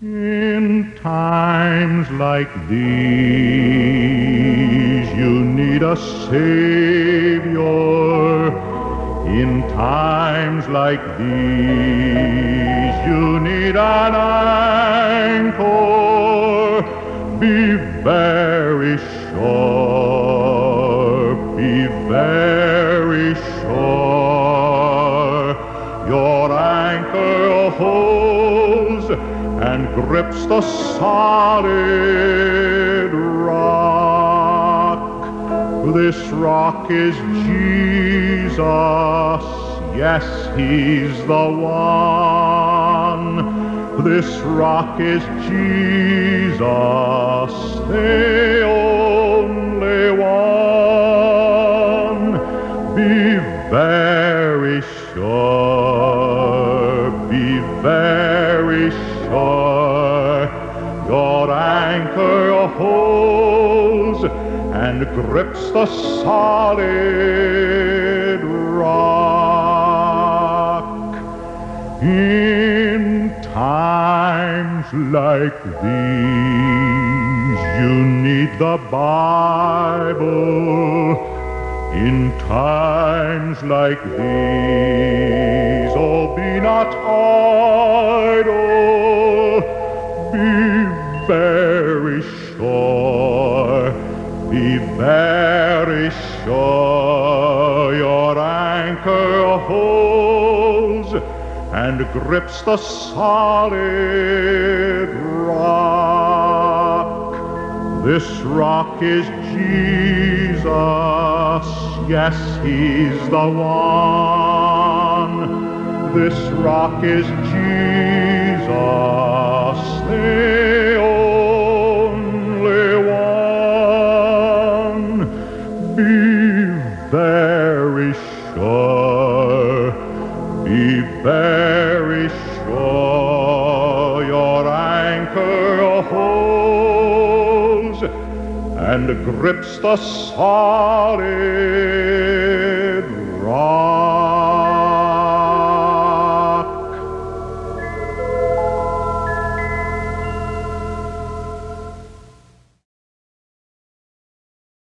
In times like these, you need a Savior. In times like these, you need an anchor. Be very sure, be very sure. Your anchor holds and grips the solid rock. This rock is Jesus, yes, He's the one. This rock is Jesus, the only one. Be very sure, be very sure. Your anchor holds and grips the solid rock. In times like these, you need the Bible. In times like these, oh, be not idle. Be very sure, be very sure. Your anchor holds and grips the solid rock. This rock is Jesus, yes, He's the one. This rock is Jesus, the only one. Be very sure, be very sure. Your anchor holds and grips the solid rock.